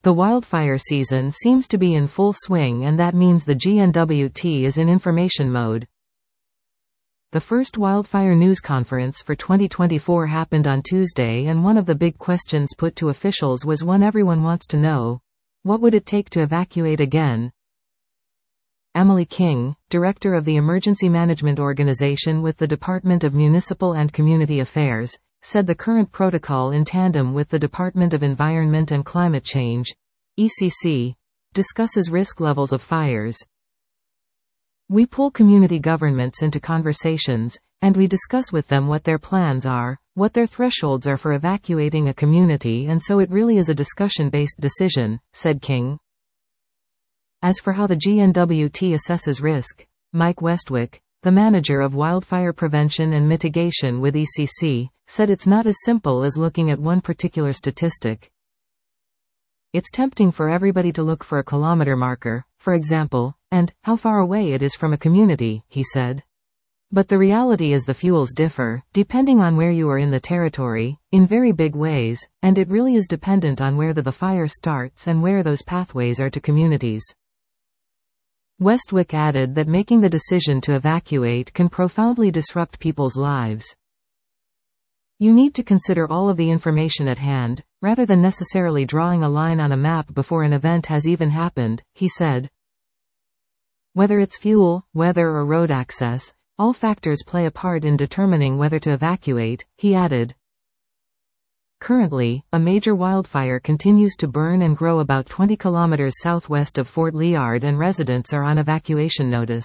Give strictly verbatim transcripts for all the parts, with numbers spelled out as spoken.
The wildfire season seems to be in full swing, and that means the G N W T is in information mode. The first wildfire news conference for twenty twenty-four happened on Tuesday, and one of the big questions put to officials was one everyone wants to know: what would it take to evacuate again? Emily King, director of the Emergency Management Organization with the Department of Municipal and Community Affairs, said the current protocol, in tandem with the Department of Environment and Climate Change, E C C, discusses risk levels of fires. We pull community governments into conversations, and we discuss with them what their plans are, what their thresholds are for evacuating a community, and so it really is a discussion-based decision, said King. As for how the G N W T assesses risk, Mike Westwick, the manager of wildfire prevention and mitigation with E C C, said it's not as simple as looking at one particular statistic. It's tempting for everybody to look for a kilometer marker, for example, and how far away it is from a community, he said. But the reality is the fuels differ, depending on where you are in the territory, in very big ways, and it really is dependent on where the, the fire starts and where those pathways are to communities. Westwick added that making the decision to evacuate can profoundly disrupt people's lives. You need to consider all of the information at hand, rather than necessarily drawing a line on a map before an event has even happened, he said. Whether it's fuel, weather, or road access, all factors play a part in determining whether to evacuate, he added. Currently, a major wildfire continues to burn and grow about twenty kilometers southwest of Fort Liard, and residents are on evacuation notice.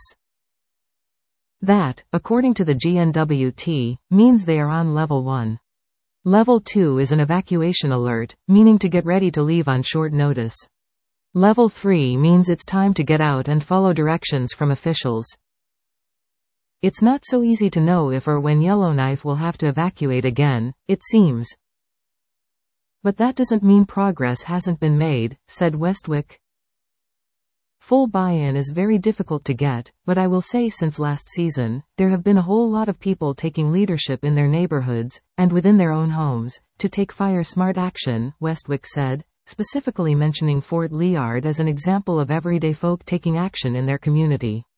That, according to the G N W T, means they are on level one. Level two is an evacuation alert, meaning to get ready to leave on short notice. Level three means it's time to get out and follow directions from officials. It's not so easy to know if or when Yellowknife will have to evacuate again, it seems. But that doesn't mean progress hasn't been made, said Westwick. Full buy-in is very difficult to get, but I will say since last season, there have been a whole lot of people taking leadership in their neighborhoods, and within their own homes, to take fire-smart action, Westwick said, specifically mentioning Fort Liard as an example of everyday folk taking action in their community.